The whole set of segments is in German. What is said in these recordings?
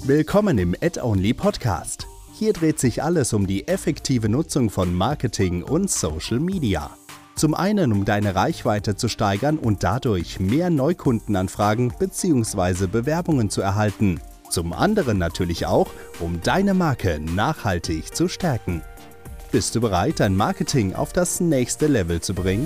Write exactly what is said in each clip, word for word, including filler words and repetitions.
Willkommen im Ad-Only Podcast. Hier dreht sich alles um die effektive Nutzung von Marketing und Social Media. Zum einen, um deine Reichweite zu steigern und dadurch mehr Neukundenanfragen bzw. Bewerbungen zu erhalten. Zum anderen natürlich auch, um deine Marke nachhaltig zu stärken. Bist du bereit, dein Marketing auf das nächste Level zu bringen?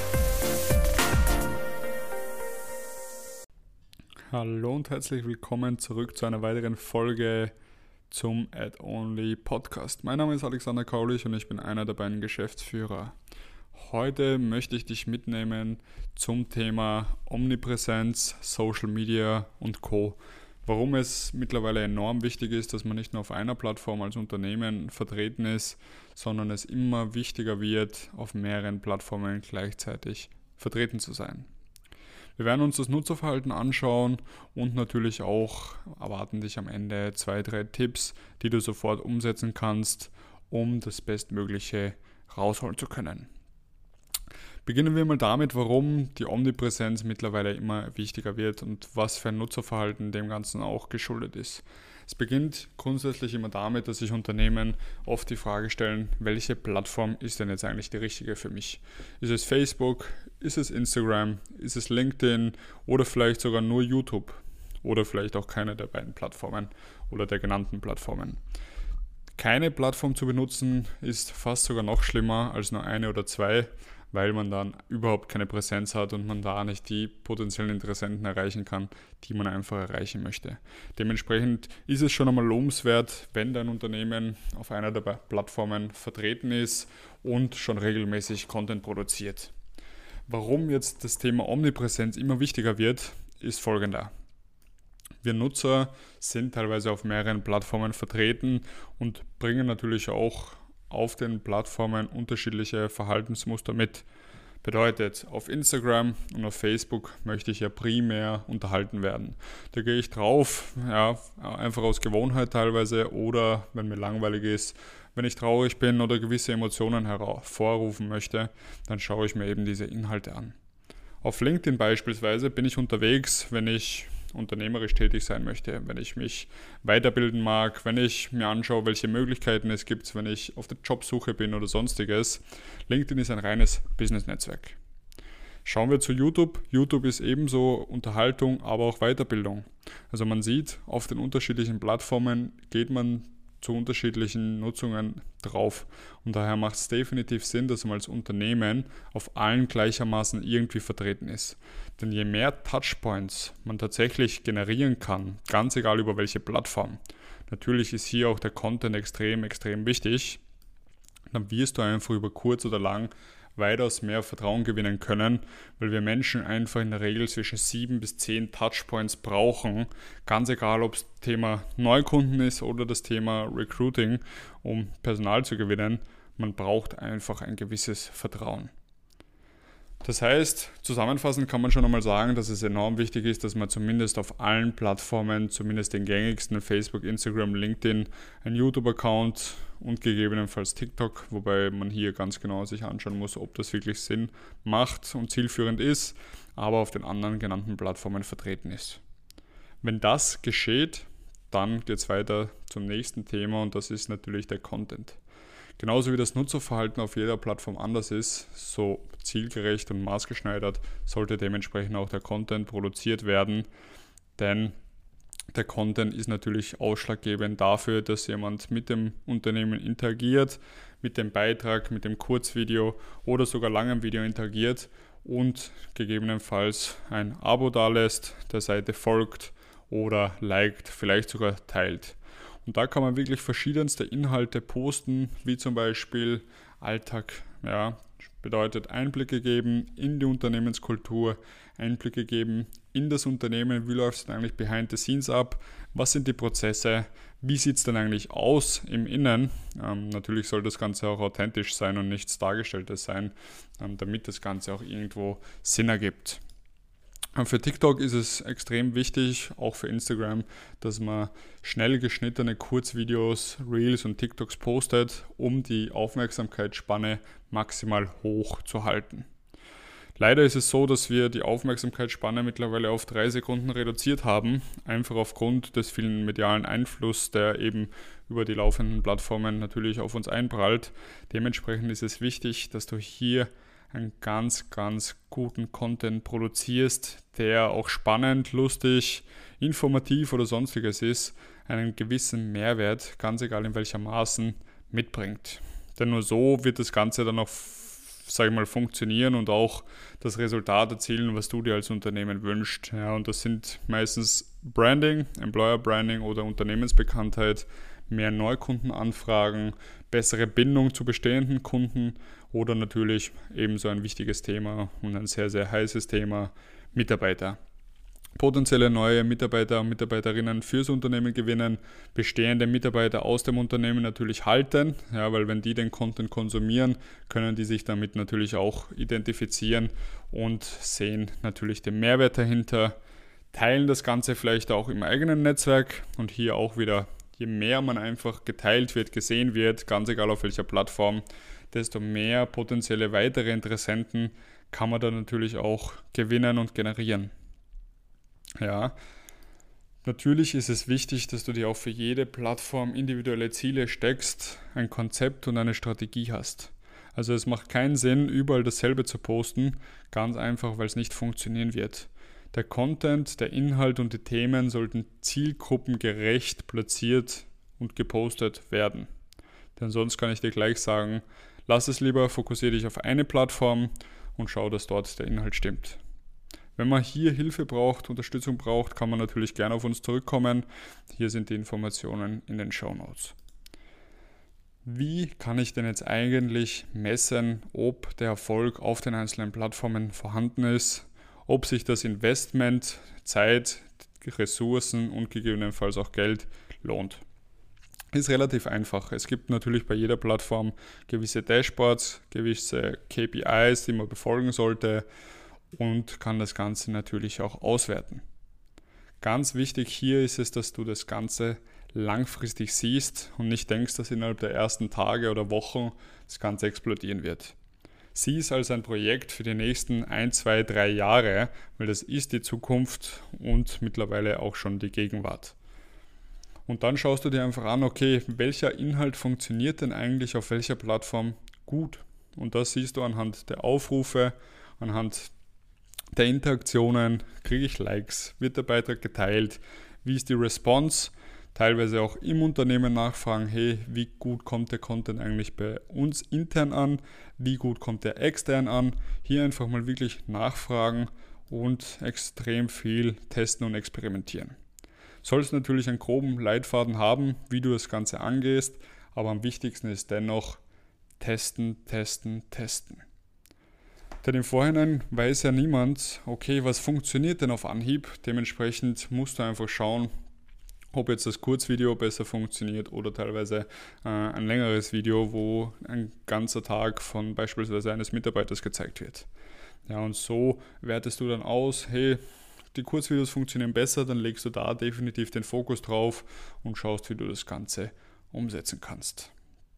Hallo und herzlich willkommen zurück zu einer weiteren Folge zum Ad-Only Podcast. Mein Name ist Alexander Kaulich und ich bin einer der beiden Geschäftsführer. Heute möchte ich dich mitnehmen zum Thema Omnipräsenz, Social Media und Co. Warum es mittlerweile enorm wichtig ist, dass man nicht nur auf einer Plattform als Unternehmen vertreten ist, sondern es immer wichtiger wird, auf mehreren Plattformen gleichzeitig vertreten zu sein. Wir werden uns das Nutzerverhalten anschauen und natürlich auch erwarten dich am Ende zwei, drei Tipps, die du sofort umsetzen kannst, um das Bestmögliche rausholen zu können. Beginnen wir mal damit, warum die Omnipräsenz mittlerweile immer wichtiger wird und was für ein Nutzerverhalten dem Ganzen auch geschuldet ist. Es beginnt grundsätzlich immer damit, dass sich Unternehmen oft die Frage stellen, welche Plattform ist denn jetzt eigentlich die richtige für mich? Ist es Facebook, ist es Instagram, ist es LinkedIn oder vielleicht sogar nur YouTube oder vielleicht auch keine der beiden Plattformen oder der genannten Plattformen? Keine Plattform zu benutzen ist fast sogar noch schlimmer als nur eine oder zwei, weil man dann überhaupt keine Präsenz hat und man da nicht die potenziellen Interessenten erreichen kann, die man einfach erreichen möchte. Dementsprechend ist es schon einmal lobenswert, wenn dein Unternehmen auf einer der Plattformen vertreten ist und schon regelmäßig Content produziert. Warum jetzt das Thema Omnipräsenz immer wichtiger wird, ist folgender. Wir Nutzer sind teilweise auf mehreren Plattformen vertreten und bringen natürlich auch auf den Plattformen unterschiedliche Verhaltensmuster mit. Bedeutet, auf Instagram und auf Facebook möchte ich ja primär unterhalten werden. Da gehe ich drauf, ja, einfach aus Gewohnheit teilweise oder wenn mir langweilig ist, wenn ich traurig bin oder gewisse Emotionen hervorrufen möchte, dann schaue ich mir eben diese Inhalte an. Auf LinkedIn beispielsweise bin ich unterwegs, wenn ich unternehmerisch tätig sein möchte, wenn ich mich weiterbilden mag, wenn ich mir anschaue, welche Möglichkeiten es gibt, wenn ich auf der Jobsuche bin oder sonstiges. LinkedIn ist ein reines Business-Netzwerk. Schauen wir zu YouTube. YouTube ist ebenso Unterhaltung, aber auch Weiterbildung. Also man sieht, auf den unterschiedlichen Plattformen geht man zu unterschiedlichen Nutzungen drauf. Und daher macht es definitiv Sinn, dass man als Unternehmen auf allen gleichermaßen irgendwie vertreten ist. Denn je mehr Touchpoints man tatsächlich generieren kann, ganz egal über welche Plattform, natürlich ist hier auch der Content extrem, extrem wichtig, dann wirst du einfach über kurz oder lang weitaus mehr Vertrauen gewinnen können, weil wir Menschen einfach in der Regel zwischen sieben bis zehn Touchpoints brauchen, ganz egal ob es Thema Neukunden ist oder das Thema Recruiting, um Personal zu gewinnen, man braucht einfach ein gewisses Vertrauen. Das heißt, zusammenfassend kann man schon einmal sagen, dass es enorm wichtig ist, dass man zumindest auf allen Plattformen, zumindest den gängigsten, Facebook, Instagram, LinkedIn, einen YouTube-Account und gegebenenfalls TikTok, wobei man hier ganz genau sich anschauen muss, ob das wirklich Sinn macht und zielführend ist, aber auf den anderen genannten Plattformen vertreten ist. Wenn das geschieht, dann geht es weiter zum nächsten Thema und das ist natürlich der Content. Genauso wie das Nutzerverhalten auf jeder Plattform anders ist, so zielgerecht und maßgeschneidert sollte dementsprechend auch der Content produziert werden, denn der Content ist natürlich ausschlaggebend dafür, dass jemand mit dem Unternehmen interagiert, mit dem Beitrag, mit dem Kurzvideo oder sogar langem Video interagiert und gegebenenfalls ein Abo dalässt, der Seite folgt oder liked, vielleicht sogar teilt. Und da kann man wirklich verschiedenste Inhalte posten, wie zum Beispiel Alltag, ja, bedeutet Einblicke geben in die Unternehmenskultur, Einblicke geben in das Unternehmen, wie läuft es denn eigentlich behind the scenes ab, was sind die Prozesse, wie sieht es denn eigentlich aus im Innen. Ähm, natürlich soll das Ganze auch authentisch sein und nichts Dargestelltes sein, ähm, damit das Ganze auch irgendwo Sinn ergibt. Für TikTok ist es extrem wichtig, auch für Instagram, dass man schnell geschnittene Kurzvideos, Reels und TikToks postet, um die Aufmerksamkeitsspanne maximal hoch zu halten. Leider ist es so, dass wir die Aufmerksamkeitsspanne mittlerweile auf drei Sekunden reduziert haben, einfach aufgrund des vielen medialen Einflusses, der eben über die laufenden Plattformen natürlich auf uns einprallt. Dementsprechend ist es wichtig, dass du hier einen ganz, ganz guten Content produzierst, der auch spannend, lustig, informativ oder sonstiges ist, einen gewissen Mehrwert, ganz egal in welcher Maßen, mitbringt. Denn nur so wird das Ganze dann auch, sage ich mal, funktionieren und auch das Resultat erzielen, was du dir als Unternehmen wünschst. Ja, und das sind meistens Branding, Employer Branding oder Unternehmensbekanntheit, mehr Neukundenanfragen, bessere Bindung zu bestehenden Kunden oder natürlich ebenso ein wichtiges Thema und ein sehr, sehr heißes Thema, Mitarbeiter. Potenzielle neue Mitarbeiter und Mitarbeiterinnen fürs Unternehmen gewinnen, bestehende Mitarbeiter aus dem Unternehmen natürlich halten, ja, weil wenn die den Content konsumieren, können die sich damit natürlich auch identifizieren und sehen natürlich den Mehrwert dahinter, teilen das Ganze vielleicht auch im eigenen Netzwerk und hier auch wieder, je mehr man einfach geteilt wird, gesehen wird, ganz egal auf welcher Plattform, desto mehr potenzielle weitere Interessenten kann man da natürlich auch gewinnen und generieren. Ja, natürlich ist es wichtig, dass du dir auch für jede Plattform individuelle Ziele steckst, ein Konzept und eine Strategie hast. Also es macht keinen Sinn, überall dasselbe zu posten, ganz einfach, weil es nicht funktionieren wird. Der Content, der Inhalt und die Themen sollten zielgruppengerecht platziert und gepostet werden. Denn sonst kann ich dir gleich sagen, lass es lieber, fokussiere dich auf eine Plattform und schau, dass dort der Inhalt stimmt. Wenn man hier Hilfe braucht, Unterstützung braucht, kann man natürlich gerne auf uns zurückkommen. Hier sind die Informationen in den Shownotes. Wie kann ich denn jetzt eigentlich messen, ob der Erfolg auf den einzelnen Plattformen vorhanden ist, ob sich das Investment, Zeit, Ressourcen und gegebenenfalls auch Geld lohnt? Ist relativ einfach. Es gibt natürlich bei jeder Plattform gewisse Dashboards, gewisse K P Is, die man befolgen sollte, und kann das Ganze natürlich auch auswerten. Ganz wichtig hier ist es, dass du das Ganze langfristig siehst und nicht denkst, dass innerhalb der ersten Tage oder Wochen das Ganze explodieren wird. Sieh es als ein Projekt für die nächsten ein, zwei, drei Jahre, weil das ist die Zukunft und mittlerweile auch schon die Gegenwart. Und dann schaust du dir einfach an, okay, welcher Inhalt funktioniert denn eigentlich auf welcher Plattform gut? Und das siehst du anhand der Aufrufe, anhand der Interaktionen, kriege ich Likes, wird der Beitrag geteilt, wie ist die Response, teilweise auch im Unternehmen nachfragen, hey, wie gut kommt der Content eigentlich bei uns intern an, wie gut kommt der extern an, hier einfach mal wirklich nachfragen und extrem viel testen und experimentieren. Sollst natürlich einen groben Leitfaden haben, wie du das Ganze angehst, aber am wichtigsten ist dennoch testen, testen, testen. Denn im Vorhinein weiß ja niemand, okay, was funktioniert denn auf Anhieb? Dementsprechend musst du einfach schauen, ob jetzt das Kurzvideo besser funktioniert oder teilweise äh, ein längeres Video, wo ein ganzer Tag von beispielsweise eines Mitarbeiters gezeigt wird. Ja, und so wertest du dann aus, hey, die Kurzvideos funktionieren besser, dann legst du da definitiv den Fokus drauf und schaust, wie du das Ganze umsetzen kannst.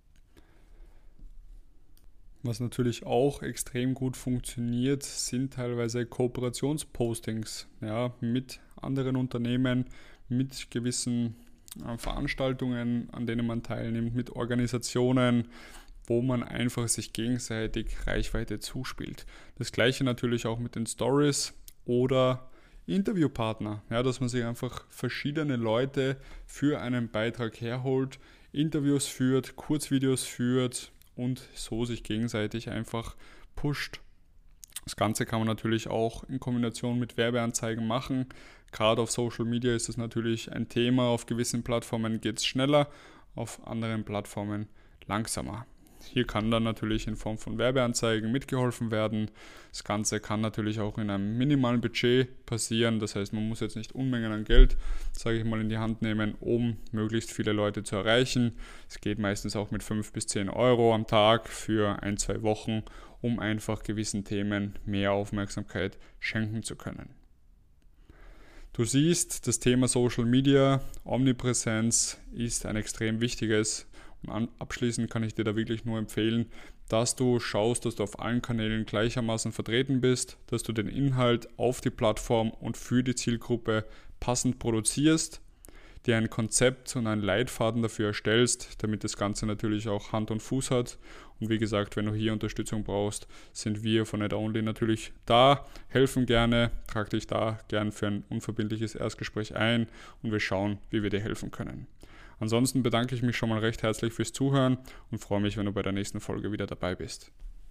Was natürlich auch extrem gut funktioniert, sind teilweise Kooperationspostings, ja, mit anderen Unternehmen, mit gewissen äh, Veranstaltungen, an denen man teilnimmt, mit Organisationen, wo man einfach sich gegenseitig Reichweite zuspielt. Das gleiche natürlich auch mit den Stories oder Interviewpartner, ja, dass man sich einfach verschiedene Leute für einen Beitrag herholt, Interviews führt, Kurzvideos führt, und so sich gegenseitig einfach pusht. Das Ganze kann man natürlich auch in Kombination mit Werbeanzeigen machen. Gerade auf Social Media ist es natürlich ein Thema. Auf gewissen Plattformen geht es schneller, auf anderen Plattformen langsamer. Hier kann dann natürlich in Form von Werbeanzeigen mitgeholfen werden. Das Ganze kann natürlich auch in einem minimalen Budget passieren. Das heißt, man muss jetzt nicht Unmengen an Geld, sage ich mal, in die Hand nehmen, um möglichst viele Leute zu erreichen. Es geht meistens auch mit fünf bis zehn Euro am Tag für ein, zwei Wochen, um einfach gewissen Themen mehr Aufmerksamkeit schenken zu können. Du siehst, das Thema Social Media, Omnipräsenz ist ein extrem wichtiges. Und abschließend kann ich dir da wirklich nur empfehlen, dass du schaust, dass du auf allen Kanälen gleichermaßen vertreten bist, dass du den Inhalt auf die Plattform und für die Zielgruppe passend produzierst, dir ein Konzept und einen Leitfaden dafür erstellst, damit das Ganze natürlich auch Hand und Fuß hat. Und wie gesagt, wenn du hier Unterstützung brauchst, sind wir von AdOnly natürlich da, helfen gerne, trag dich da gern für ein unverbindliches Erstgespräch ein und wir schauen, wie wir dir helfen können. Ansonsten bedanke ich mich schon mal recht herzlich fürs Zuhören und freue mich, wenn du bei der nächsten Folge wieder dabei bist.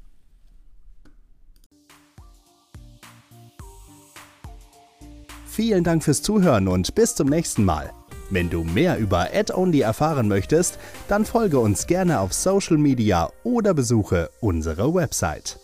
Vielen Dank fürs Zuhören und bis zum nächsten Mal. Wenn du mehr über AdOnly erfahren möchtest, dann folge uns gerne auf Social Media oder besuche unsere Website.